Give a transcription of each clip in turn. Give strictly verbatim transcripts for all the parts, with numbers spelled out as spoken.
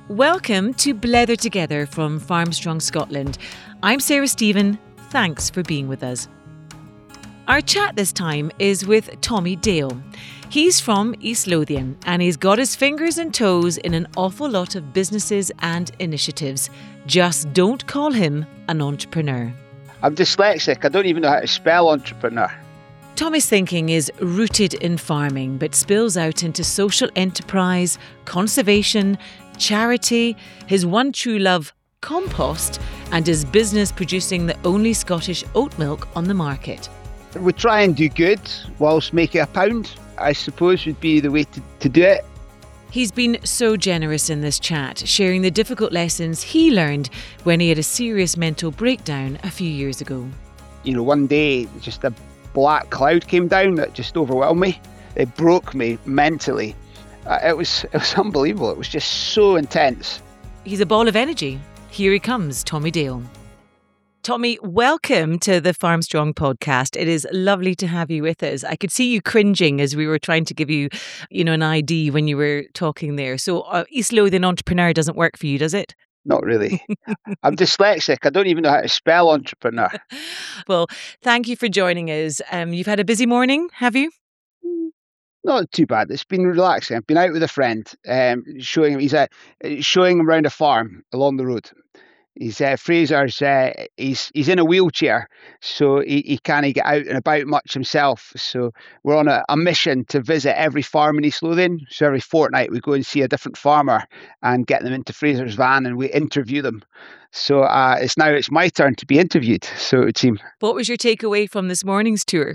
Welcome to Blether Together from Farmstrong, Scotland. I'm Sarah Stephen. Thanks for being with us. Our chat this time is with Tommy Dale. He's from East Lothian and he's got his fingers and toes in an awful lot of businesses and initiatives. Just don't call him an entrepreneur. I'm dyslexic. I don't even know how to spell entrepreneur. Tommy's thinking is rooted in farming but spills out into social enterprise, conservation, charity, his one true love, compost, and his business producing the only Scottish oat milk on the market. We try and do good whilst making a pound, I suppose would be the way to, to do it. He's been so generous in this chat, sharing the difficult lessons he learned when he had a serious mental breakdown a few years ago. You know, one day just a black cloud came down that just overwhelmed me. It broke me mentally. Uh, it was it was unbelievable. It was just so intense. He's a ball of energy. Here he comes, Tommy Dale. Tommy, welcome to the Farmstrong podcast. It is lovely to have you with us. I could see you cringing as we were trying to give you, you know, an I D when you were talking there. So uh, East Lothian entrepreneur doesn't work for you, does it? Not really. I'm dyslexic. I don't even know how to spell entrepreneur. Well, thank you for joining us. Um, you've had a busy morning, have you? Not too bad. It's been relaxing. I've been out with a friend, um, showing him. He's uh, showing him around a farm along the road. He's uh, Fraser's. Uh, he's he's in a wheelchair, so he, he can't get out and about much himself. So we're on a, a mission to visit every farm in East Lothian. So every fortnight we go and see a different farmer and get them into Fraser's van and we interview them. So uh, it's now it's my turn to be interviewed. So it would seem. What was your takeaway from this morning's tour?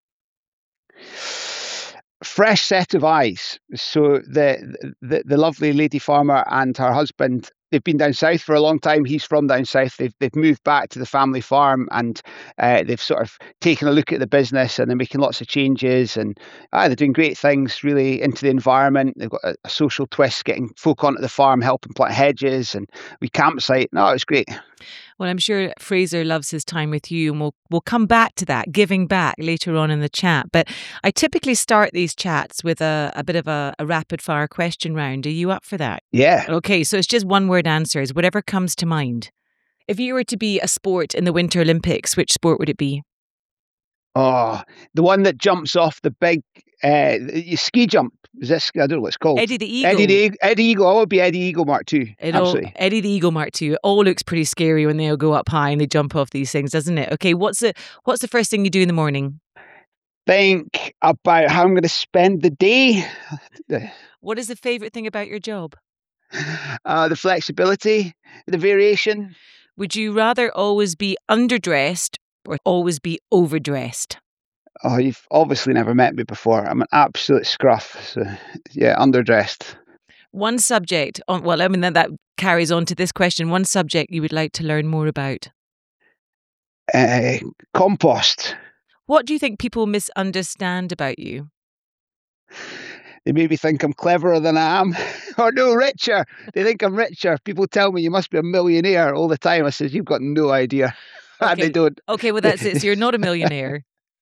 Fresh set of eyes. So the, the the lovely lady farmer and her husband, they've been down south for a long time. He's from down south. They've they've moved back to the family farm and uh, they've sort of taken a look at the business and they're making lots of changes and ah, they're doing great things really into the environment. They've got a, a social twist, getting folk onto the farm, helping plant hedges and we campsite. No, it's great. Well, I'm sure Fraser loves his time with you and we'll, we'll come back to that, giving back later on in the chat. But I typically start these chats with a, a bit of a, a rapid fire question round. Are you up for that? Yeah. Okay, so it's just one word answers, whatever comes to mind. If you were to be a sport in the Winter Olympics, which sport would it be? Oh, the one that jumps off the big uh, ski jump. Is this? I don't know what it's called. Eddie the Eagle. Eddie the Eddie Eagle. I would be Eddie Eagle Mark two. It all, Absolutely. Eddie the Eagle Mark two. It all looks pretty scary when they all go up high and they jump off these things, doesn't it? Okay, what's the what's the first thing you do in the morning? Think about how I'm going to spend the day. What is the favourite thing about your job? Uh, the flexibility, the variation. Would you rather always be underdressed or always be overdressed? Oh, you've obviously never met me before. I'm an absolute scruff. So, yeah, underdressed. One subject, on, well, I mean, that, that carries on to this question. One subject you would like to learn more about? Uh, compost. What do you think people misunderstand about you? They maybe think I'm cleverer than I am, or no, richer. They think I'm richer. People tell me you must be a millionaire all the time. I says, you've got no idea. Okay. And they don't. Okay, well, that's it. So you're not a millionaire.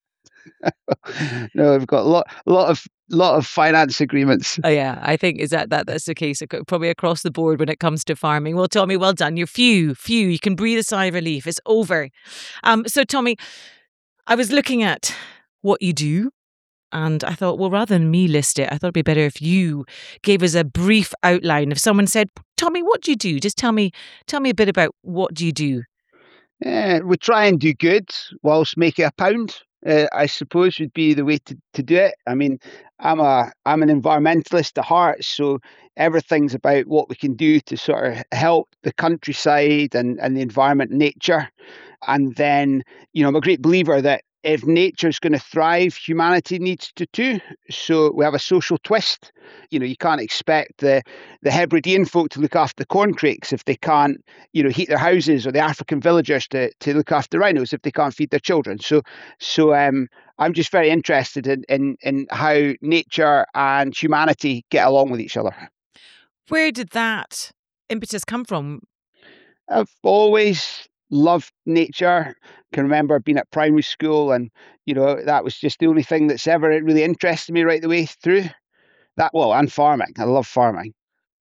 No, I've got a lot, lot of, lot of finance agreements. Oh yeah, I think is that, that that's the case probably across the board when it comes to farming. Well, Tommy, well done. You're few, few. You can breathe a sigh of relief. It's over. Um, so Tommy, I was looking at what you do, and I thought, well, rather than me list it, I thought it'd be better if you gave us a brief outline. If someone said, Tommy, what do you do? Just tell me, tell me a bit about what do you do. Yeah, we try and do good whilst making a pound. Uh, I suppose would be the way to, to do it. I mean, I'm a I'm an environmentalist at heart, so everything's about what we can do to sort of help the countryside and, and the environment, nature. And then, you know, I'm a great believer that if nature's going to thrive, humanity needs to too. So we have a social twist. You know, you can't expect the, the Hebridean folk to look after the corncrakes if they can't, you know, heat their houses, or the African villagers to, to look after rhinos if they can't feed their children. So, so um, I'm just very interested in, in, in how nature and humanity get along with each other. Where did that impetus come from? I've always loved nature. Can remember being at primary school, and you know that was just the only thing that's ever really interested me right the way through. That well, and farming. I love farming.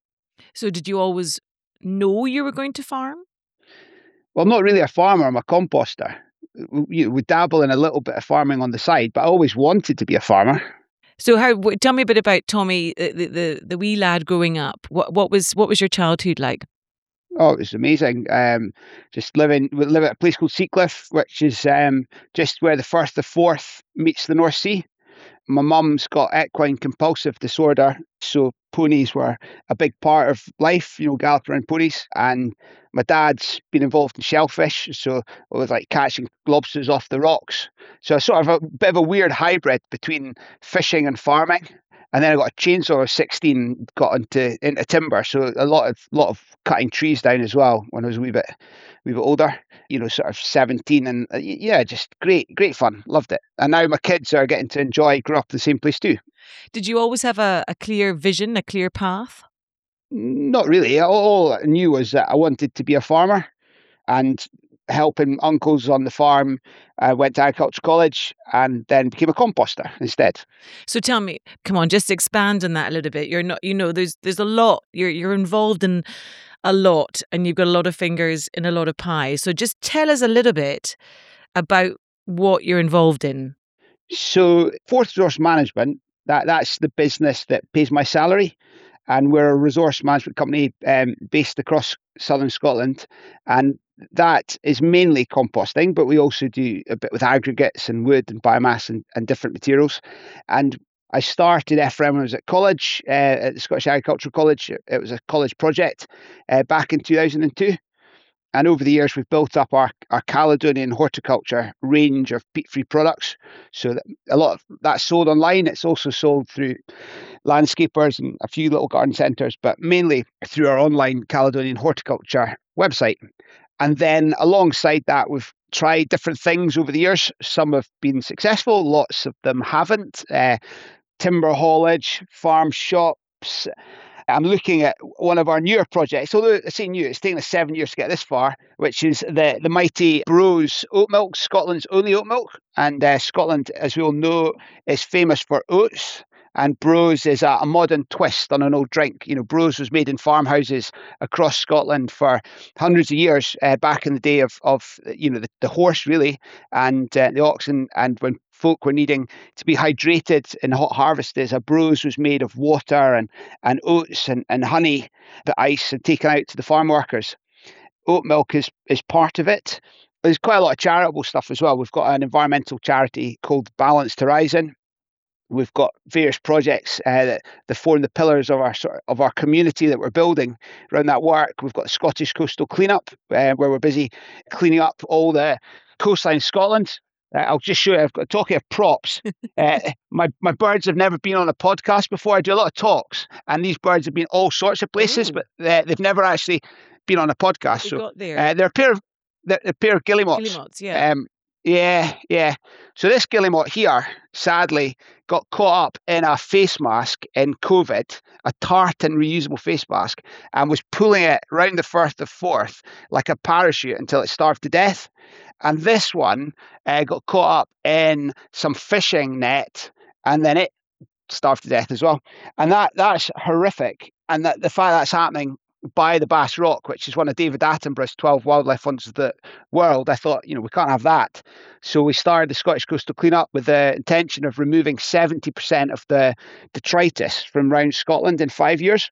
So did you always know you were going to farm? Well, I'm not really a farmer, I'm a composter. We, we dabble in a little bit of farming on the side, but I always wanted to be a farmer. So how? W- tell me a bit about Tommy, uh, the the, the wee lad growing up. What what was what was your childhood like? Oh, it was amazing. Um, just living, we live at a place called Seacliff, which is um, just where the Firth of Forth meets the North Sea. My mum's got equine compulsive disorder, so ponies were a big part of life, you know, galloping around ponies. And my dad's been involved in shellfish, so it was like catching lobsters off the rocks. So sort of a bit of a weird hybrid between fishing and farming. And then I got a chainsaw. I was sixteen, got into into timber, so a lot of lot of cutting trees down as well when I was a wee bit wee bit older. You know, sort of seventeen, and uh, yeah, just great, great fun. Loved it. And now my kids are getting to enjoy, grow up in the same place too. Did you always have a, a clear vision, a clear path? Not really. All all I knew was that I wanted to be a farmer, and helping uncles on the farm. I went to agriculture college and then became a composter instead. So tell me, come on, just expand on that a little bit. You're not, you know, there's there's a lot. You're you're involved in a lot, and you've got a lot of fingers in a lot of pies. So just tell us a little bit about what you're involved in. So Forth Resource Management, that that's the business that pays my salary. And we're a resource management company um, based across southern Scotland. And that is mainly composting, but we also do a bit with aggregates and wood and biomass and, and different materials. And I started F R M when I was at college, uh, at the Scottish Agricultural College. It was a college project uh, back in two thousand two. And over the years, we've built up our, our Caledonian horticulture range of peat-free products. So that a lot of that's sold online. It's also sold through landscapers and a few little garden centres, but mainly through our online Caledonian horticulture website. And then alongside that, we've tried different things over the years. Some have been successful, lots of them haven't. Uh, timber haulage, farm shops. I'm looking at one of our newer projects, although I say new, it's taken us seven years to get this far, which is the, the mighty Bros oat milk, Scotland's only oat milk. And uh, Scotland, as we all know, is famous for oats. And Bros is a, a modern twist on an old drink. You know, Bros was made in farmhouses across Scotland for hundreds of years, uh, back in the day of, of you know, the, the horse, really, and uh, the oxen. And when folk were needing to be hydrated in hot harvests, a Bros was made of water and, and oats and, and honey, the ice, and taken out to the farm workers. Oat milk is, is part of it. There's quite a lot of charitable stuff as well. We've got an environmental charity called Balanced Horizon. We've got various projects uh, that, that form the pillars of our of our community that we're building around that work. We've got Scottish Coastal Cleanup, uh, where we're busy cleaning up all the coastline of Scotland. Uh, I'll just show you. I've got talking of props. uh, my my birds have never been on a podcast before. I do a lot of talks, and these birds have been all sorts of places, Ooh. but uh, they've never actually been on a podcast. They So got there. uh, they're a pair of they're a pair of guillemots. Guillemots, yeah. Um, yeah, yeah. So this guillemot here, sadly, got caught up in a face mask in COVID, a tartan reusable face mask, and was pulling it round the Firth of Forth like a parachute until it starved to death. And this one uh, got caught up in some fishing net, and then it starved to death as well. And that that's horrific. And that the fact that's happening by the Bass Rock, which is one of David Attenborough's twelve wildlife wonders of the world, I thought, you know, we can't have that. So we started the Scottish Coastal Cleanup with the intention of removing seventy percent of the detritus from around Scotland in five years,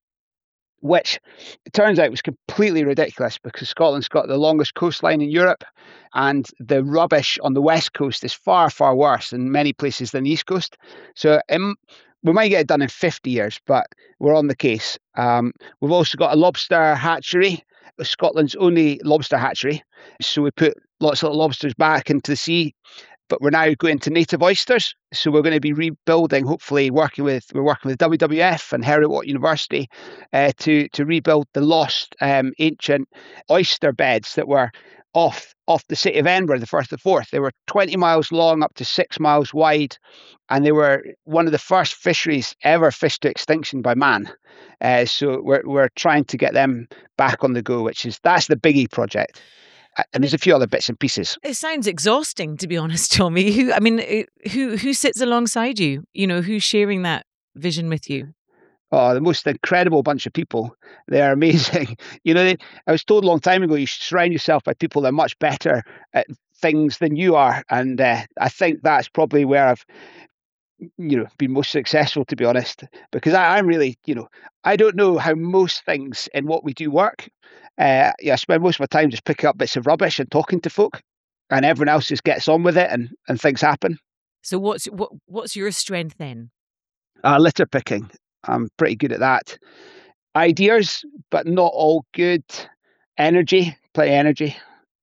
which it turns out was completely ridiculous because Scotland's got the longest coastline in Europe, and the rubbish on the west coast is far, far worse in many places than the east coast. So um, we might get it done in fifty years, but we're on the case. Um, we've also got a lobster hatchery, Scotland's only lobster hatchery. So we put lots of little lobsters back into the sea, but we're now going to native oysters. So we're going to be rebuilding, hopefully working with, we're working with W W F and Heriot-Watt University uh, to, to rebuild the lost um, ancient oyster beds that were off off the city of Edinburgh, the Firth of Forth. They were twenty miles long, up to six miles wide, and they were one of the first fisheries ever fished to extinction by man. Uh, so we're we're trying to get them back on the go, which is that's the biggie project. And there's a few other bits and pieces. It sounds exhausting, to be honest, Tommy. Who, I mean, who who sits alongside you? You know, who's sharing that vision with you? Oh, the most incredible bunch of people. They're amazing. You know, they, I was told a long time ago, you should surround yourself by people that are much better at things than you are. And uh, I think that's probably where I've, you know, been most successful, to be honest, because I, I'm really, you know, I don't know how most things in what we do work. Uh, yeah, I spend most of my time just picking up bits of rubbish and talking to folk, and everyone else just gets on with it, and, and things happen. So what's what what's your strength then? Uh, litter picking. I'm pretty good at that. Ideas, but not all good. Energy, play energy.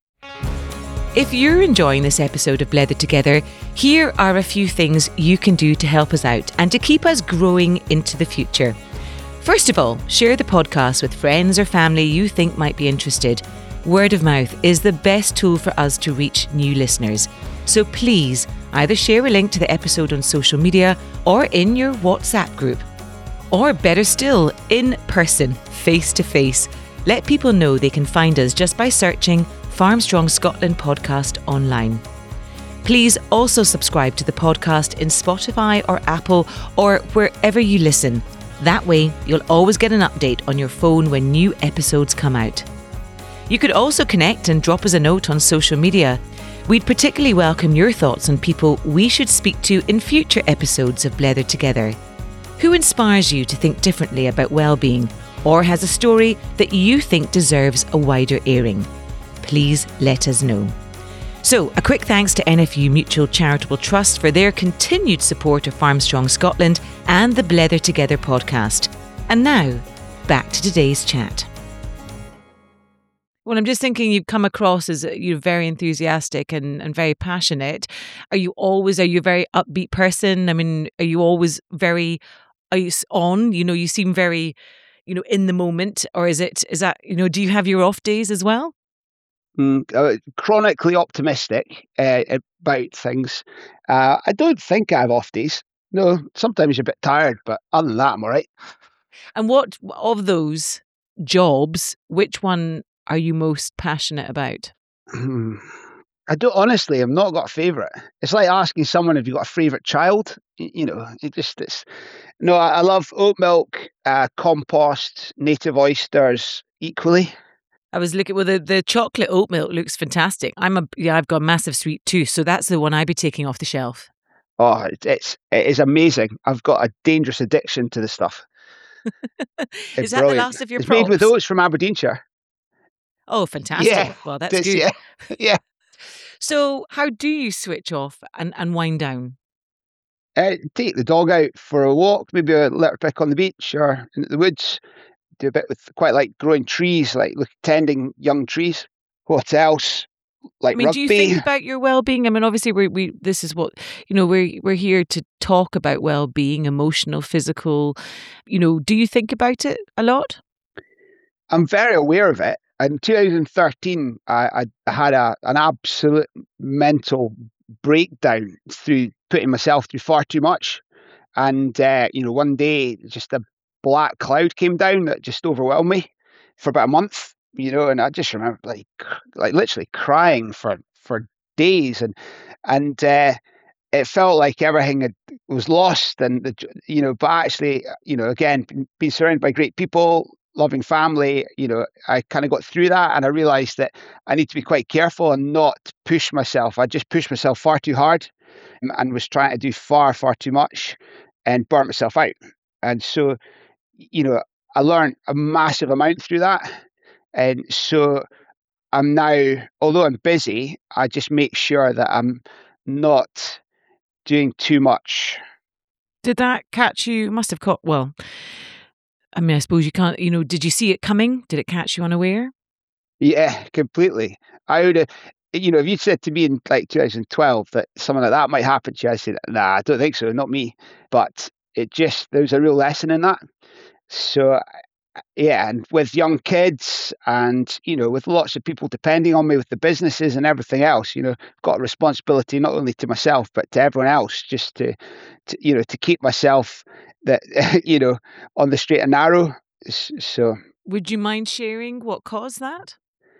If you're enjoying this episode of Blether Together, here are a few things you can do to help us out and to keep us growing into the future. First of all, share the podcast with friends or family you think might be interested. Word of mouth is the best tool for us to reach new listeners. So please, either share a link to the episode on social media or in your WhatsApp group. Or better still, in person, face to face. Let people know they can find us just by searching Farmstrong Scotland Podcast online. Please also subscribe to the podcast in Spotify or Apple or wherever you listen. That way, you'll always get an update on your phone when new episodes come out. You could also connect and drop us a note on social media. We'd particularly welcome your thoughts on people we should speak to in future episodes of Blether Together. Who inspires you to think differently about well-being or has a story that you think deserves a wider airing? Please let us know. So, a quick thanks to N F U Mutual Charitable Trust for their continued support of Farmstrong Scotland and the Blether Together podcast. And now, back to today's chat. Well, I'm just thinking you've come across as you're very enthusiastic and, and very passionate. Are you always, are you a very upbeat person? I mean, are you always very are you on? You know, you seem very, you know, in the moment. Or is it, is that, you know, do you have your off days as well? Mm, uh, chronically optimistic uh, about things. Uh, I don't think I have off days. No, sometimes you're a bit tired, but other than that, I'm all right. And what of those jobs, which one are you most passionate about? I don't honestly. I've not got a favourite. It's like asking someone if you've got a favourite child. You, you know, it just it's. No, I, I love oat milk, uh, compost, native oysters equally. I was looking. Well, the, the chocolate oat milk looks fantastic. I'm a yeah. I've got a massive sweet tooth, so that's the one I'd be taking off the shelf. Oh, it, it's it is amazing. I've got a dangerous addiction to the stuff. Is that brilliant. The last of your It's props? made with oats from Aberdeenshire. Oh, fantastic. Yeah, well, that's this, good. Yeah, yeah. So how do you switch off and, and wind down? Uh, take the dog out for a walk, maybe a little pick on the beach or in the woods. Do a bit with, quite like growing trees, like look, tending young trees. What else? Like I mean, rugby. do you think about your well-being? I mean, obviously, we we this is what you know. We're we're here to talk about well-being, emotional, physical. You know, do you think about it a lot? I'm very aware of it. In twenty thirteen, I, I had a an absolute mental breakdown through putting myself through far too much, and uh, you know, one day just a black cloud came down that just overwhelmed me for about a month. You know, and I just remember like like literally crying for for days, and and uh, it felt like everything had, was lost, and the, you know, but actually, you know, again, being surrounded by great people, loving family, you know, I kind of got through that, and I realized that I need to be quite careful and not push myself. I just pushed myself far too hard, and, and was trying to do far far too much, and burnt myself out. And so, you know, I learned a massive amount through that. And so I'm now, although I'm busy, I just make sure that I'm not doing too much. Did that catch you? Must have caught. Well, I mean, I suppose you can't. You know, did you see it coming? Did it catch you unaware? Yeah, completely. I would have, you know, if you'd said to me in like twenty twelve that something like that might happen to you, I said, nah, I don't think so, not me. But it just, there's a real lesson in that. So yeah, and with young kids and, you know, with lots of people depending on me with the businesses and everything else, you know, I've got a responsibility not only to myself, but to everyone else, just to, to you know, to keep myself that, you know, on the straight and narrow. So, would you mind sharing what caused that?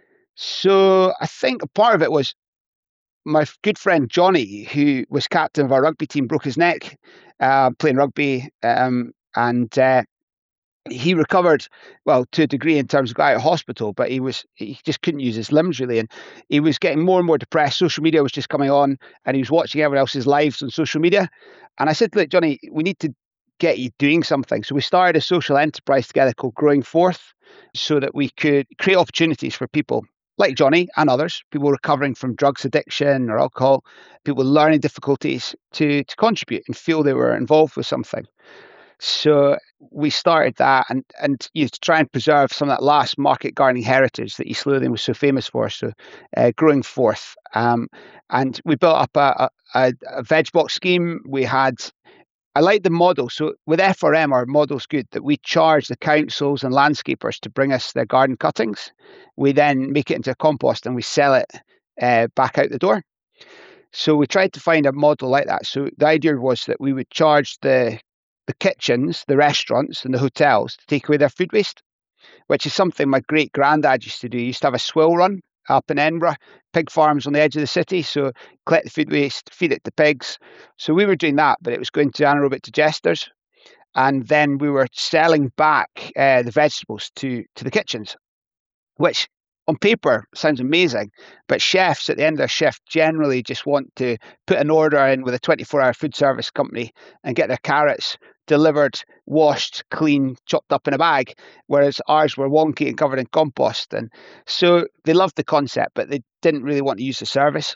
So I think a part of it was my good friend Johnny, who was captain of our rugby team, broke his neck uh, playing rugby. Um, and uh, he recovered, well, to a degree in terms of got out of hospital, but he was he just couldn't use his limbs really, and he was getting more and more depressed. Social media was just coming on, and he was watching everyone else's lives on social media. And I said, look, Johnny, we need to get you doing something. So we started a social enterprise together called Growing Forth, so that we could create opportunities for people like Johnny and others, people recovering from drugs addiction or alcohol, people with learning difficulties, to to contribute and feel they were involved with something. So we started that, and and you know, to try and preserve some of that last market gardening heritage that East Lothian was so famous for. So uh, Growing Forth, um, and we built up a, a, a veg box scheme. We had, I like the model. So with F R M, our model's good, that we charge the councils and landscapers to bring us their garden cuttings. We then make it into a compost and we sell it uh, back out the door. So we tried to find a model like that. So the idea was that we would charge the the kitchens, the restaurants, and the hotels to take away their food waste, which is something my great granddad used to do. He used to have a swill run up in Edinburgh, pig farms on the edge of the city. So collect the food waste, feed it to pigs. So we were doing that, but it was going to anaerobic digesters. And then we were selling back uh, the vegetables to to the kitchens, which on paper sounds amazing, but chefs at the end of their shift generally just want to put an order in with a twenty-four hour food service company and get their carrots delivered, washed, clean, chopped up in a bag, whereas ours were wonky and covered in compost. And so they loved the concept, but they didn't really want to use the service.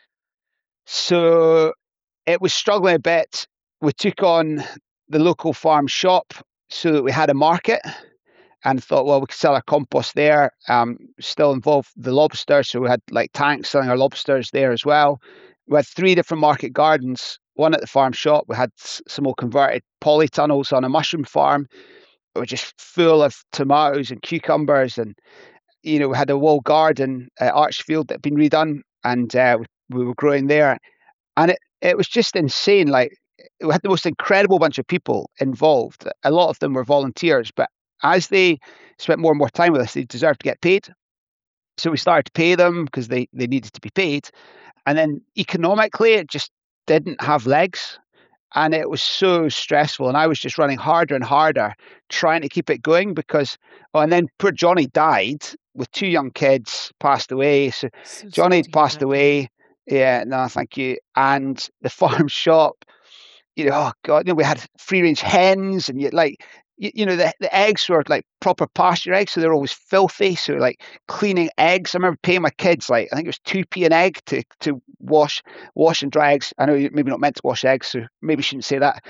So it was struggling a bit. We took on the local farm shop so that we had a market, and thought, well, we could sell our compost there. Um, still involved the lobster, so we had like tanks selling our lobsters there as well. We had three different market gardens, one at the farm shop. We had some more converted polytunnels on a mushroom farm. It was just full of tomatoes and cucumbers, and you know, we had a wall garden at Archfield that had been redone, and uh, we, we were growing there. And it, it was just insane. Like, we had the most incredible bunch of people involved. A lot of them were volunteers, but as they spent more and more time with us, they deserved to get paid. So we started to pay them because they, they needed to be paid. And then economically, it just didn't have legs. And it was so stressful. And I was just running harder and harder, trying to keep it going because, oh, and then poor Johnny died with two young kids, passed away. So, so Johnny passed away. Yeah, no, thank you. And the farm shop, you know, oh God, you know, we had free range hens, and you like, you, you know, the, the eggs were like proper pasture eggs, so they're always filthy. So like cleaning eggs. I remember paying my kids like I think it was two p an egg to to wash wash and dry eggs. I know you're maybe not meant to wash eggs, so maybe shouldn't say that.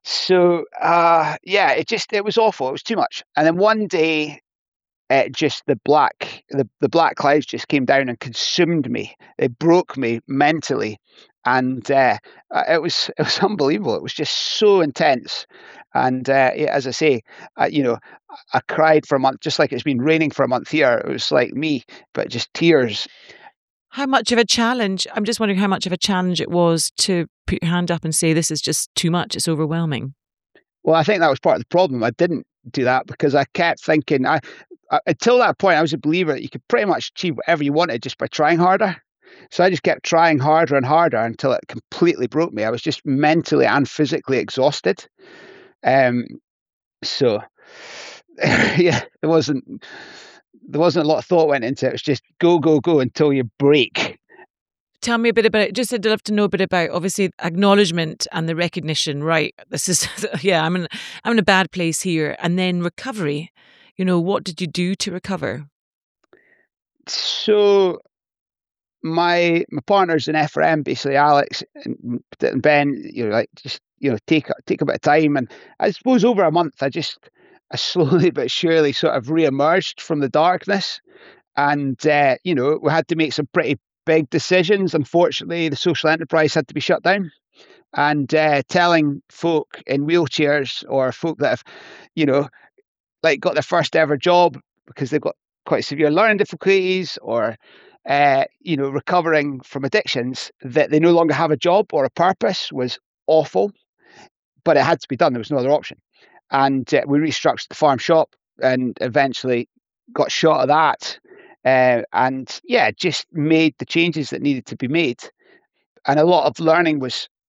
So uh, yeah, it just it was awful. It was too much. And then one day, it just the black the, the black clouds just came down and consumed me. They broke me mentally, and uh, it was it was unbelievable. It was just so intense. And uh, yeah, as I say, uh, you know, I cried for a month, just like it's been raining for a month here. It was like me, but just tears. How much of a challenge? I'm just wondering how much of a challenge it was to put your hand up and say, this is just too much. It's overwhelming. Well, I think that was part of the problem. I didn't do that because I kept thinking, I, I until that point, I was a believer that you could pretty much achieve whatever you wanted just by trying harder. So I just kept trying harder and harder until it completely broke me. I was just mentally and physically exhausted. Um, so yeah, there wasn't there wasn't a lot of thought went into it. It was just go, go, go until you break. Tell me a bit about, just I'd love to know a bit about, obviously, acknowledgement and the recognition, right? This is, yeah, I'm in, I'm in a bad place here. And then recovery, you know, what did you do to recover? So my my partners in F R M, basically Alex and, and Ben, you know, like just, you know, take, take a bit of time. And I suppose over a month, I just, I slowly but surely sort of re-emerged from the darkness. And, uh, you know, we had to make some pretty big decisions. Unfortunately, the social enterprise had to be shut down. And uh, telling folk in wheelchairs or folk that have, you know, like got their first ever job because they've got quite severe learning difficulties or, uh, you know, recovering from addictions, that they no longer have a job or a purpose was awful. But it had to be done. There was no other option. And uh, we restructured the farm shop and eventually got shot of that. Uh, and yeah, just made the changes that needed to be made. And a lot of learning was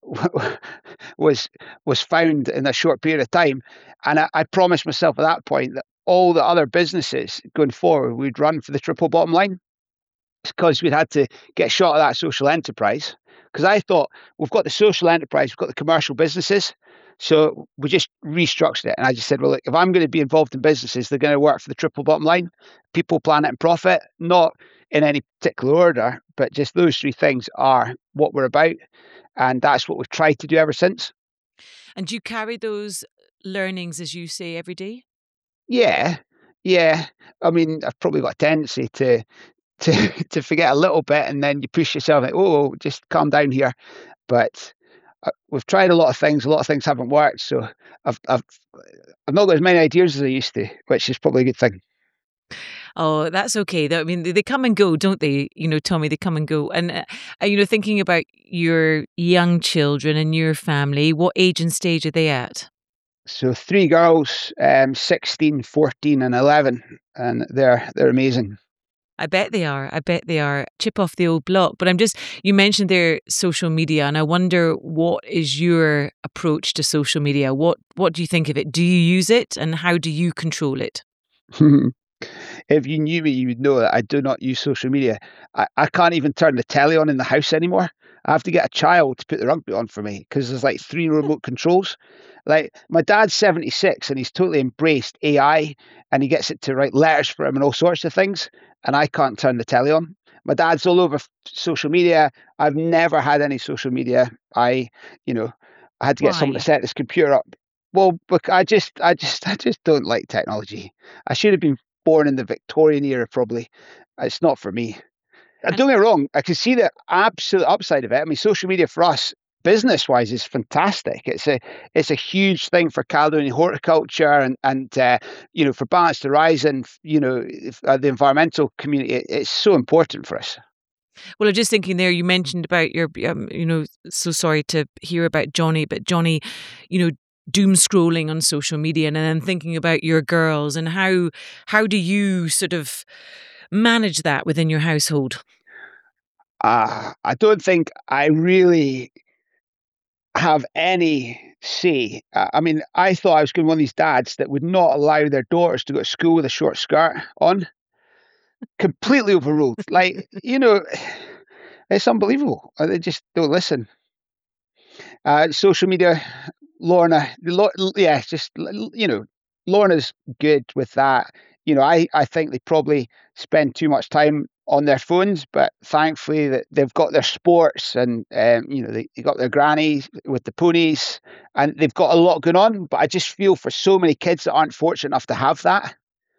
was was found in a short period of time. And I, I promised myself at that point that all the other businesses going forward would run for the triple bottom line, because we'd had to get a shot of that social enterprise. Because I thought, we've got the social enterprise, we've got the commercial businesses. So we just restructured it. And I just said, well, look, if I'm going to be involved in businesses, they're going to work for the triple bottom line: people, planet, and profit, not in any particular order, but just those three things are what we're about. And that's what we've tried to do ever since. And do you carry those learnings, as you say, every day? Yeah. Yeah. I mean, I've probably got a tendency to to to forget a little bit, and then you push yourself like, oh, just calm down here. But uh, we've tried a lot of things. A lot of things haven't worked, so I've I've I've not got as many ideas as I used to, which is probably a good thing. Oh, that's okay. Though, I mean, they, they come and go, don't they? You know, Tommy, they come and go. And, uh, uh, you know, thinking about your young children and your family, what age and stage are they at? So three girls, um, sixteen, fourteen, and eleven, and they're they're amazing. I bet they are. I bet they are. Chip off the old block. But I'm just, you mentioned their social media, and I wonder, what is your approach to social media? What What do you think of it? Do you use it, and how do you control it? If you knew me, you would know that I do not use social media. I, I can't even turn the telly on in the house anymore. I have to get a child to put the rugby on for me, because there's like three remote controls. Like, my dad's seventy-six and he's totally embraced A I, and he gets it to write letters for him and all sorts of things. And I can't turn the telly on. My dad's all over f- social media. I've never had any social media. I, you know, I had to get someone to Why? set this computer up. Well, but I just, I just, I just don't like technology. I should have been born in the Victorian era, probably. It's not for me. And And don't get me wrong, I can see the absolute upside of it. I mean, social media for us, business-wise, is fantastic. It's a it's a huge thing for Caledonian horticulture, and and uh, you know, for Balanced Horizon, you know, if, uh, the environmental community. It, it's so important for us. well, I'm just thinking there, you mentioned about your, um, you know, so sorry to hear about Johnny, but Johnny, you know, doom scrolling on social media, and then thinking about your girls, and how how do you sort of manage that within your household? Uh, I don't think I really have any say. Uh, I mean, I thought I was going to be one of these dads that would not allow their daughters to go to school with a short skirt on. Completely overruled. Like, you know, it's unbelievable. Uh, They just don't listen. Uh, social media, Lorna, the Lo- l- yeah, it's just l- l- you know, Lorna's good with that. You know, I I think they probably spend too much time on their phones, but thankfully that they've got their sports, and um, you know, they, they got their grannies with the ponies, and they've got a lot going on. But I just feel for so many kids that aren't fortunate enough to have that,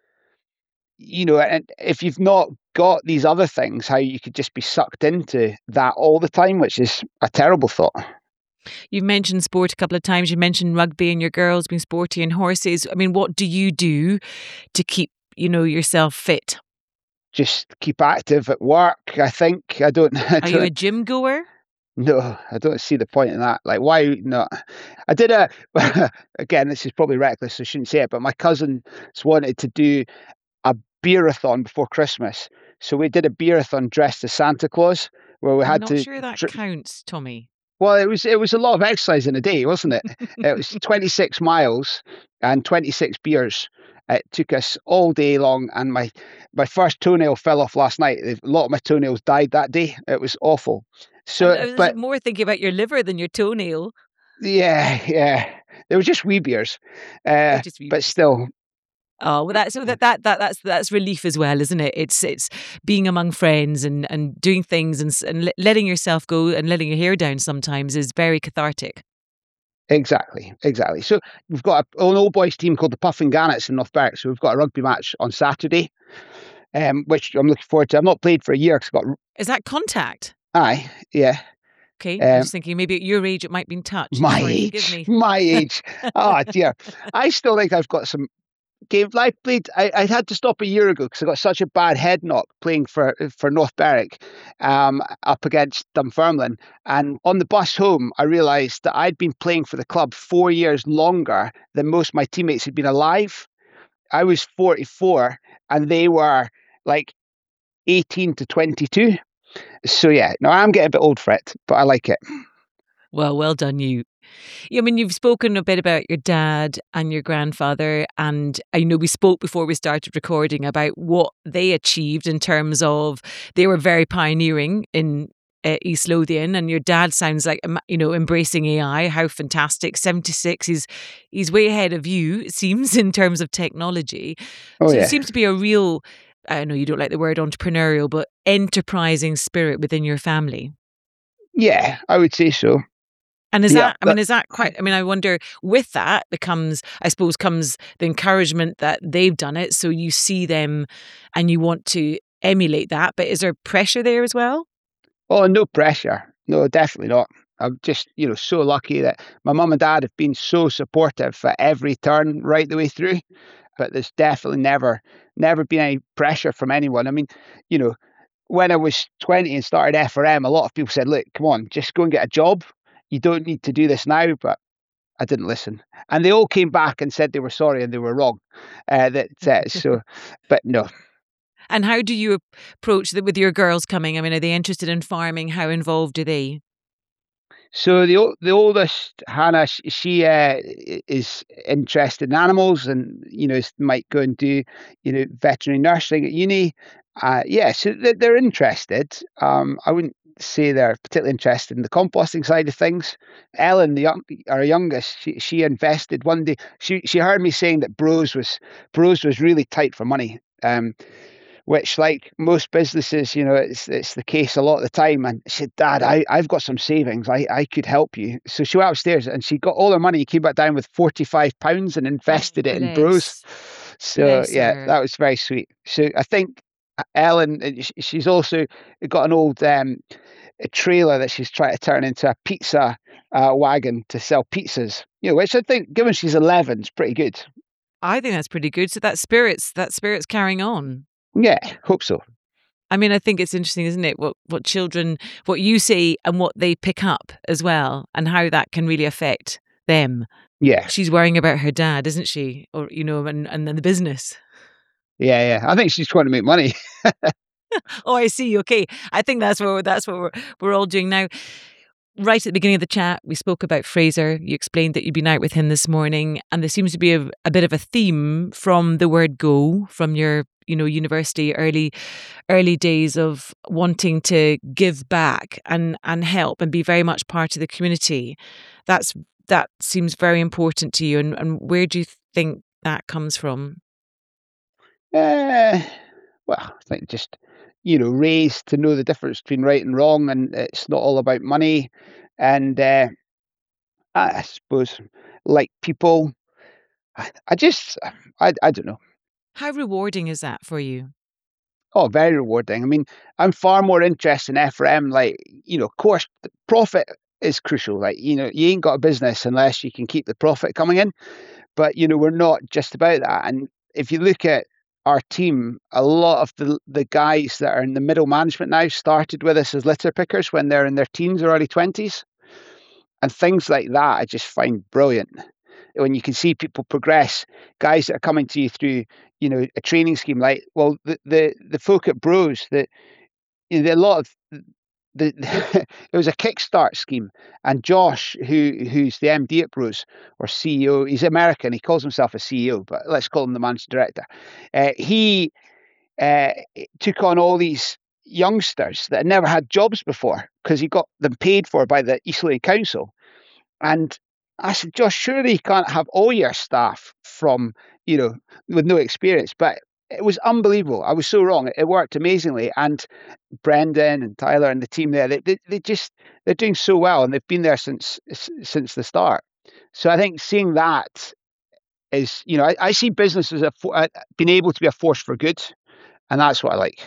you know, and if you've not got these other things, how you could just be sucked into that all the time, which is a terrible thought. You've mentioned sport a couple of times. You mentioned rugby and your girls being sporty and horses. I mean, what do you do to keep, you know, yourself fit? Just keep active at work. I think I don't. I Are you a don't. gym goer? No, I don't see the point in that. Like, why not? I did a. Again, this is probably reckless, so I shouldn't say it. But my cousins wanted to do a beerathon before Christmas, so we did a beerathon dressed as Santa Claus, where we I'm had not to. sure that dr- counts, Tommy. Well, it was it was a lot of exercise in a day, wasn't it? It was twenty-six miles and twenty-six beers. It took us all day long, and my my first toenail fell off last night. A lot of my toenails died that day. It was awful. And So, I was but more thinking about your liver than your toenail. yeah, yeah, they were just wee beers, Oh, uh, just but readers. still, Oh, well, that's so that, that that that's that's relief as well, isn't it? It's it's being among friends, and and doing things, and s- and le- letting yourself go and letting your hair down sometimes is very cathartic. exactly, exactly. So we've got a, an old boys team called the Puffin Gannets in North Berwick. So we've got a rugby match on Saturday, um, which I'm looking forward to. I've not played for a year because I got Is that contact? aye, yeah. Okay, I was Um, just thinking maybe at your age it might be in touch. My Sorry, forgive age, me. my age. Oh dear. I still think I've got some games. I played. I, I had to stop a year ago because I got such a bad head knock playing for for North Berwick, um, up against Dunfermline. And on the bus home, I realised that I'd been playing for the club four years longer than most of my teammates had been alive. I was forty-four, and they were like eighteen to twenty-two. So yeah, no, I'm getting a bit old for it, but I like it. Well, well done you. Yeah, I mean, you've spoken a bit about your dad and your grandfather, and I know we spoke before we started recording about what they achieved in terms of they were very pioneering in uh, East Lothian, and your dad sounds like um, you know embracing A I. How fantastic! seventy-six, he's he's way ahead of you. It seems in terms of technology. Oh So it yeah, seems to be a real. I know you don't like the word entrepreneurial, but enterprising spirit within your family. yeah, I would say so. And is Yeah, that I that, mean, is that quite I mean, I wonder with that becomes I suppose comes the encouragement that they've done it, so you see them and you want to emulate that, but is there pressure there as well? oh, no pressure. No, definitely not. I'm just, you know, so lucky that my mum and dad have been so supportive at every turn right the way through. But there's definitely never, never been any pressure from anyone. I mean, you know, when I was twenty and started F R M, a lot of people said, look, come on, just go and get a job. You don't need to do this now. But I didn't listen. And they all came back and said they were sorry and they were wrong. Uh, that uh, so, but no. And how do you approach that with your girls coming? I mean, are they interested in farming? How involved are they? So the o- the oldest Hannah, sh- she uh, i- is interested in animals, and you know s- might go and do you know veterinary nursing at uni. Uh, yeah, so they're, they're interested. Um, I wouldn't say they're particularly interested in the composting side of things. Ellen, the young, our youngest, she, she invested one day. She she heard me saying that Bros was Bros was really tight for money. Um, which, like most businesses, you know, it's it's the case a lot of the time. And she said, Dad, I, I've got some savings. I, I could help you. So she went upstairs and she got all her money, came back down with forty-five pounds and Oh, invested it in Bros. bless. So Bless yeah, her. that was very sweet. So I think uh, Ellen, uh, sh- she's also got an old um, a trailer that she's trying to turn into a pizza uh, wagon to sell pizzas. You know, which I think, given she's eleven, is pretty good. I think that's pretty good. So that spirit's that spirit's carrying on. Yeah, hope so. I mean, I think it's interesting, isn't it? What what children, what you see and what they pick up as well, and how that can really affect them. Yeah. She's worrying about her dad, isn't she? Or you know, and and then the business. Yeah, yeah. I think she's trying to make money. Oh, I see. Okay, I think that's what that's what we're we're all doing now. Right at the beginning of the chat, we spoke about Fraser. You explained that you'd been out with him this morning, and there seems to be a, a bit of a theme from the word "go" from your, you know, university early, early days of wanting to give back and and help and be very much part of the community. That's that seems very important to you. And, and where do you think that comes from? Uh, well, I think just, you know, raised to know the difference between right and wrong, and it's not all about money. And uh, I, I suppose, like people, I, I just, I, I don't know. How rewarding is that for you? Oh, very rewarding. I mean, I'm far more interested in F R M. Like, you know, of course, the profit is crucial. Like, you know, you ain't got a business unless you can keep the profit coming in. But, you know, we're not just about that. And if you look at our team, a lot of the the guys that are in the middle management now started with us as litter pickers when they're in their teens or early twenties. And things like that I just find brilliant. When you can see people progress, guys that are coming to you through, you know, a training scheme like, well, the the, the folk at Bros, that you know, a lot of the, the it was a kickstart scheme, and Josh, who who's the M D at Bros or C E O, he's American. He calls himself a C E O, but let's call him the managing director. Uh, he uh, took on all these youngsters that had never had jobs before because he got them paid for by the East Lothian Council. And I said, Josh, surely you can't have all your staff from, you know, with no experience. But it was unbelievable. I was so wrong. It worked amazingly. And Brendan and Tyler and the team there, they, they, they just, they're doing so well. And they've been there since, since the start. So I think seeing that is, you know, I, I see business as a, uh, being able to be a force for good. And that's what I like.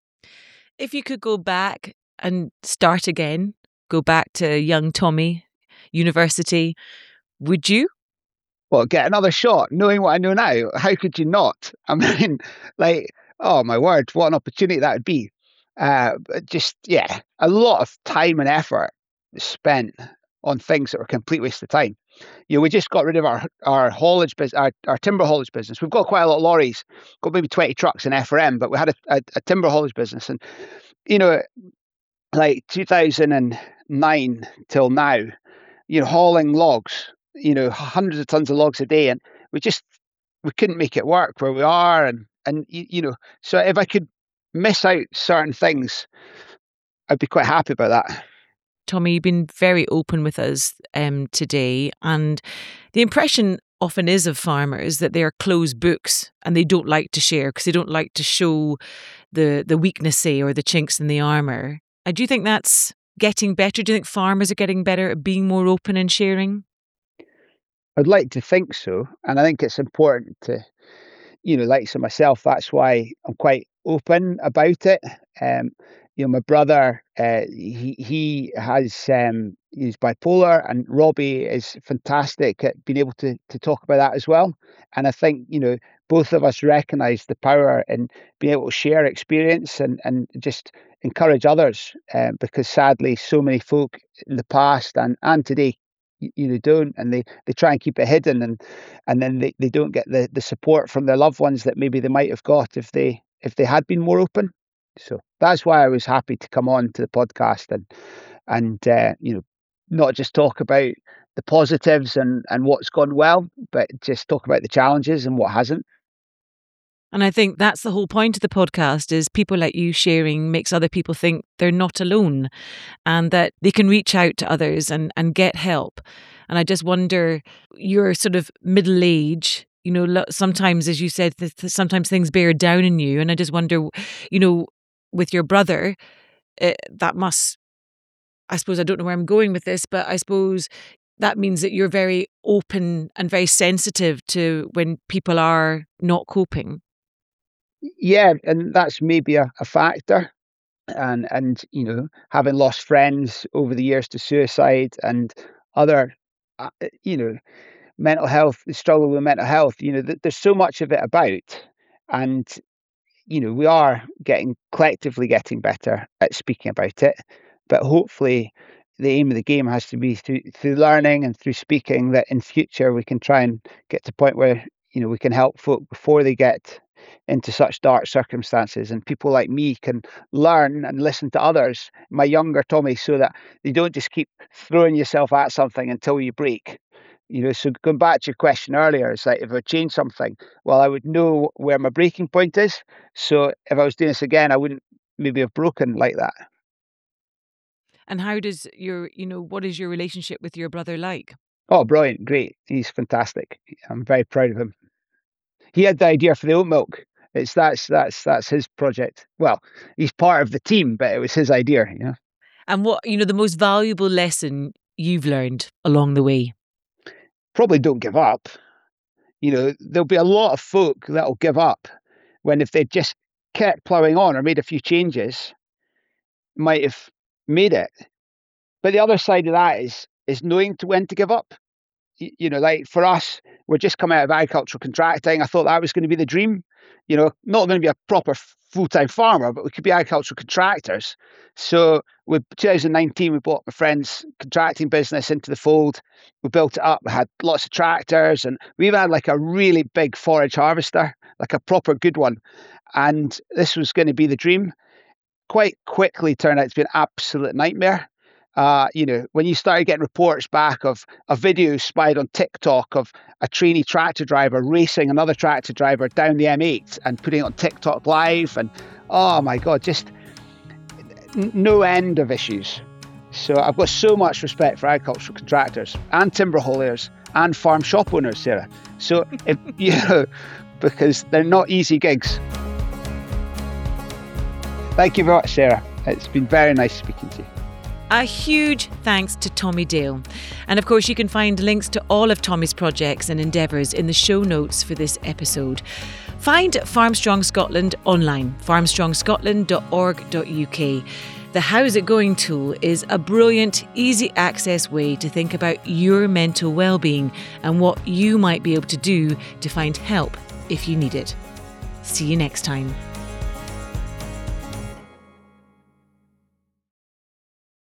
If you could go back and start again, go back to young Tommy, university, would you? Well, get another shot, knowing what I know now. How could you not? I mean, like, oh my word, what an opportunity that would be. Uh, but just, yeah, a lot of time and effort spent on things that were a complete waste of time. You know, we just got rid of our our haulage business, our, our timber haulage business. We've got quite a lot of lorries, got maybe twenty trucks in F R M, but we had a, a, a timber haulage business. And, you know, like two thousand nine till now, you know, hauling logs, you know, hundreds of tons of logs a day, and we just we couldn't make it work where we are, and and you, you know, so if I could miss out certain things, I'd be quite happy about that. Tommy, you've been very open with us um, today, and the impression often is of farmers that they are closed books and they don't like to share because they don't like to show the the weakness, say, or the chinks in the armour. Uh, do you think that's getting better? Do you think farmers are getting better at being more open and sharing? I'd like to think so, and I think it's important to, you know, like so myself. That's why I'm quite open about it. Um, you know, my brother, uh, he he has um, he's bipolar, and Robbie is fantastic at being able to to talk about that as well. And I think, you know, both of us recognise the power in being able to share experience and and just encourage others, um, because sadly, so many folk in the past and and today, y- you know, don't, and they they try and keep it hidden, and and then they, they don't get the the support from their loved ones that maybe they might have got if they if they had been more open. So that's why I was happy to come on to the podcast and and uh, you know, not just talk about the positives and and what's gone well, but just talk about the challenges and what hasn't. And I think that's the whole point of the podcast, is people like you sharing makes other people think they're not alone and that they can reach out to others and, and get help. And I just wonder, your sort of middle age, you know, lo- sometimes, as you said, th- th- sometimes things bear down on you. And I just wonder, you know, with your brother, uh, that must, I suppose, I don't know where I'm going with this, but I suppose that means that you're very open and very sensitive to when people are not coping. Yeah, and that's maybe a, a factor. And and you know, having lost friends over the years to suicide and other, uh, uh, you know, mental health, the struggle with mental health. You know, th- there's so much of it about, and you know, we are getting collectively getting better at speaking about it. But hopefully, the aim of the game has to be through through learning and through speaking, that in future we can try and get to a point where, you know, we can help folk before they get into such dark circumstances, and people like me can learn and listen to others, my younger Tommy, so that you don't just keep throwing yourself at something until you break. You know, so going back to your question earlier, it's like if I change something, well, I would know where my breaking point is. So if I was doing this again, I wouldn't maybe have broken like that. And how does your, you know, what is your relationship with your brother like? Oh, brilliant, great. He's fantastic. I'm very proud of him. He had the idea for the oat milk. It's that's that's that's his project. Well, he's part of the team, but it was his idea, you know. And what, you know, the most valuable lesson you've learned along the way? Probably don't give up. You know, there'll be a lot of folk that'll give up when, if they just kept ploughing on or made a few changes, might have made it. But the other side of that is is knowing to when to give up. Y- You know, like for us, we're just coming out of agricultural contracting. I thought that was going to be the dream. You know, not going to be a proper full time farmer, but we could be agricultural contractors. So, with twenty nineteen, we brought my friend's contracting business into the fold. We built it up. We had lots of tractors, and we even had like a really big forage harvester, like a proper good one. And this was going to be the dream. Quite quickly turned out to be an absolute nightmare. Uh, you know, when you started getting reports back of a video spied on TikTok of a trainee tractor driver racing another tractor driver down the M eight and putting it on TikTok live, and oh my God, just n- no end of issues. So I've got so much respect for agricultural contractors and timber hauliers and farm shop owners, Sarah. So if you know, because they're not easy gigs. Thank you very much, Sarah. It's been very nice speaking to you. A huge thanks to Tommy Dale. And of course, you can find links to all of Tommy's projects and endeavours in the show notes for this episode. Find Farmstrong Scotland online, farmstrong scotland dot org dot U K. The How's It Going tool is a brilliant, easy access way to think about your mental well-being and what you might be able to do to find help if you need it. See you next time.